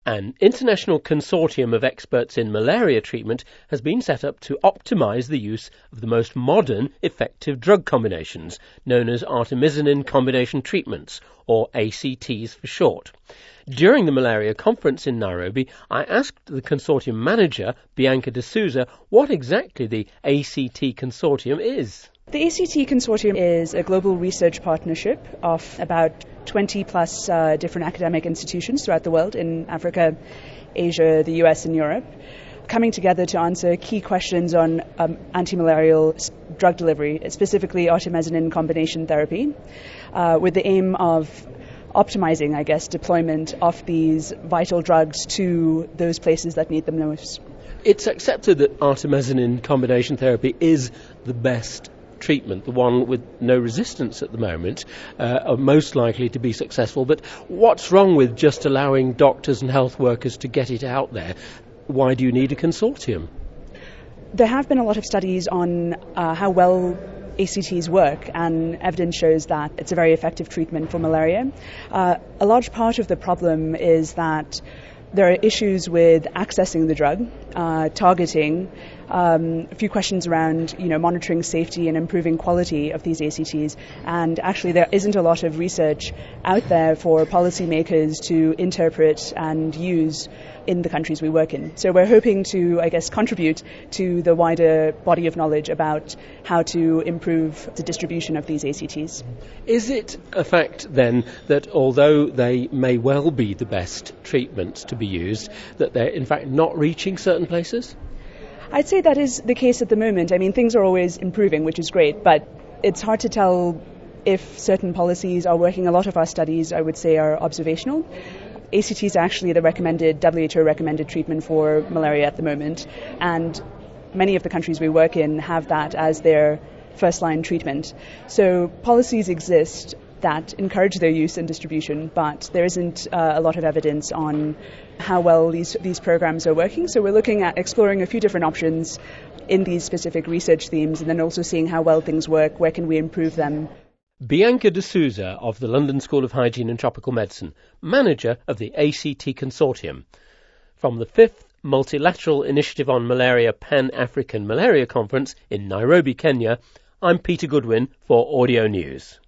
An international consortium of experts in malaria treatment has been set up to optimise the use of the most modern, effective drug combinations, known as artemisinin combination treatments, or ACTs for short. During the malaria conference in Nairobi, I asked the consortium manager, Bianca D'Souza, what exactly the ACT consortium is. The ACT Consortium is a global research partnership of about 20 plus different academic institutions throughout the world in Africa, Asia, the US and Europe, coming together to answer key questions on anti-malarial drug delivery, specifically artemisinin combination therapy, with the aim of optimizing, deployment of these vital drugs to those places that need them most. It's accepted that artemisinin combination therapy is the best treatment, the one with no resistance at the moment, are most likely to be successful. But what's wrong with just allowing doctors and health workers to get it out there? Why do you need a consortium? There have been a lot of studies on how well ACTs work, and evidence shows that it's a very effective treatment for malaria. A large part of the problem is that there are issues with accessing the drug, targeting, a few questions around, monitoring safety and improving quality of these ACTs. And actually, there isn't a lot of research out there for policymakers to interpret and use in the countries we work in. So we're hoping to, contribute to the wider body of knowledge about how to improve the distribution of these ACTs. Is it a fact then that although they may well be the best treatments to be used, that they're in fact not reaching certain places? I'd say that is the case at the moment. Things are always improving, which is great, but it's hard to tell if certain policies are working. A lot of our studies, I would say, are observational. ACT is actually the WHO recommended treatment for malaria at the moment, and many of the countries we work in have that as their first-line treatment. So policies exist that encourage their use and distribution, but there isn't a lot of evidence on how well these programs are working. So we're looking at exploring a few different options in these specific research themes, and then also seeing how well things work, where can we improve them. Bianca D'Souza of the London School of Hygiene and Tropical Medicine, manager of the ACT Consortium. From the 5th Multilateral Initiative on Malaria Pan-African Malaria Conference in Nairobi, Kenya, I'm Peter Goodwin for Audio News.